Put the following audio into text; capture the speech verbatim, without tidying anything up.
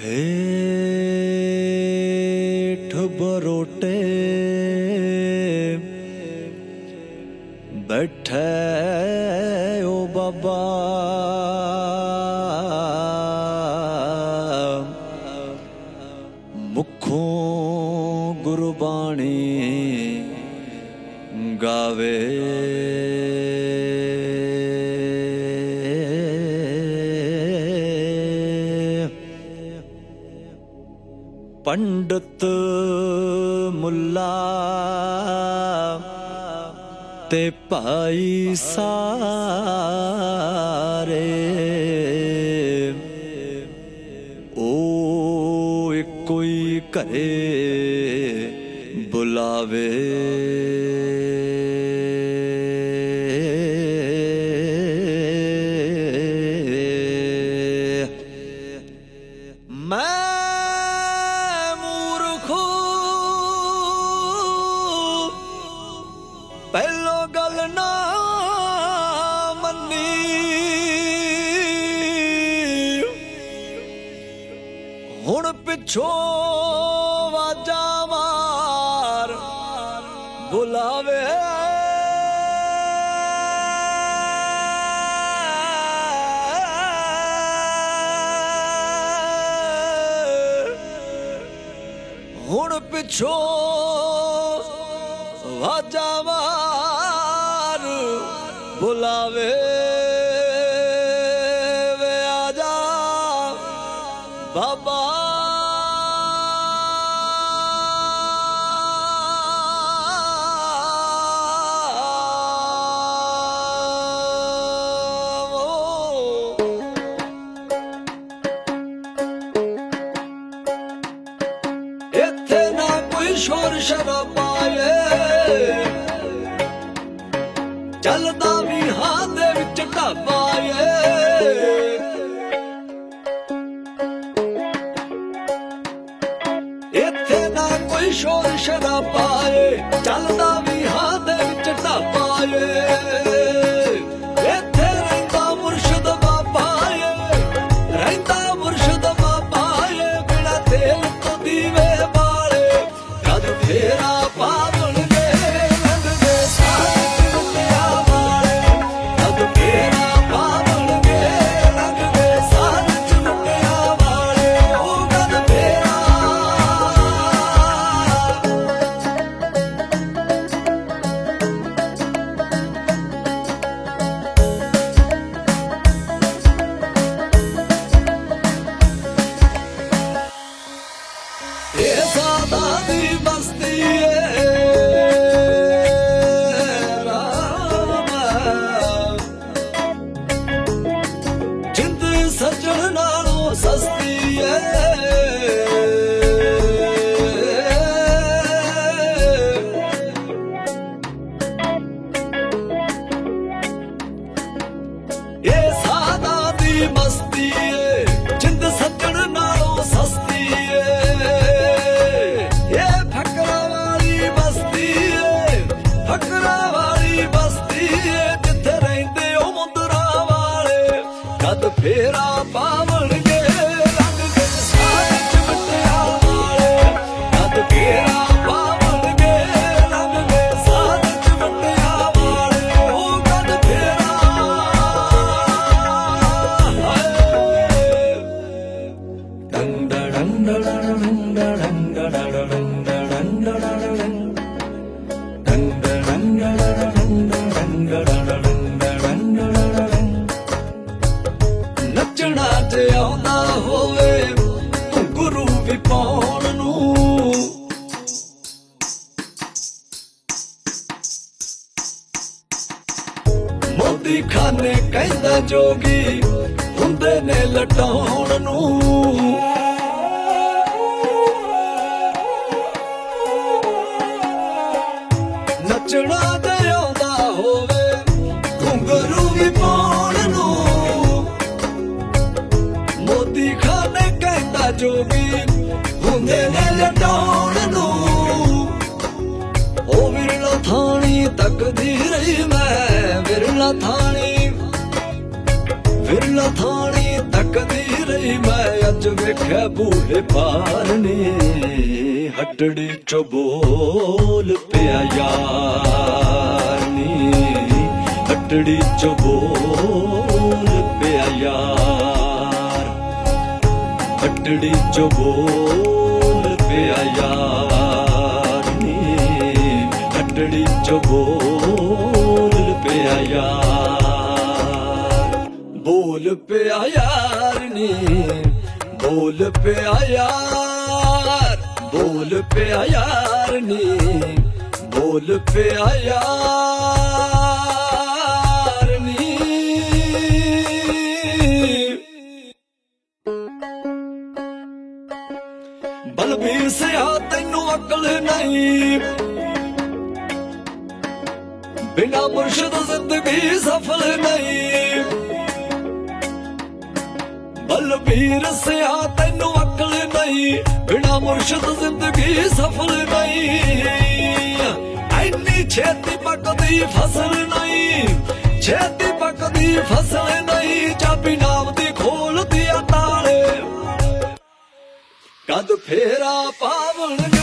हेठ बरोटे बैठे ओ बाबा मुखों गुरबाणी गावे पंडित मुल्ला ते भाई सारे ओ कोई घरे बुलावे पहलो गल ना मन्नी हुण पिछों वाजा मार बुलावे हुण पिछों वाजा मार बुलावे वे आजा बाबा इत्थे ना कोई शोर शराबा चलदा भी हां दे विच ढाबा ए इत्थे ना कोई शोर शराबा ए चलदा भी हां दे विच ढाबा ए इत्थे रहिंदा मुर्शद बाबा ए रहिंदा मुर्शद बाबा ए बिना तेल तो दीवे बाले कद फेरा पावल सजन नालों सस्ती है ये सादा दी मस्ती है जिंद सजन नालों सस्ती है ये फकरा वाली बस्ती है फकरा वाली बस्ती है जिथे रहिंदे ओ मुंदरा वाले कद फेरा पावल गे रंग गे सारे चिमटिया वाले कद फेरा पावल गे रंग गे सारे चिमटिया वाले ओ कद फेरा डंग डंग डंग डंग नचना जे आउंदा होवे गुरु भी पाउण नूं मोदी खाने कहंदा जोगी हुंदे ने लटाउण नूं नचना जे आउंदा होवे घुंघरू भी पाउण नूं मोदी खाने कहंदा जोगी हुंदे ने लटाउण नूं ओ विरला थाणी तकदी रही मैं विरला थाणी विरला थाणी तकदी रही मैं च वेख्या बूहे पार ने हटड़ी चो बोल पिया यार नी हटड़ी चो बोल पिया यार हटड़ी चो बोल पिया यार नी हटड़ी चो बोल पिया यार बोल पिया यार नी बोल पिया यार बोल पिया यार नी बोल पिया यार नी बलबीर से आ तैनू अकल नहीं बिना मुर्शिद जिंदगी सफल नहीं बलबीर से आ तैनू अकल नहीं बिना मुर्शिद जिंदगी सफल नहीं इन्नी छेती पकदी फसल नहीं छेती पकदी फसल नहीं चाबी नाम दी खोल दिया ताले कद फेरा पावन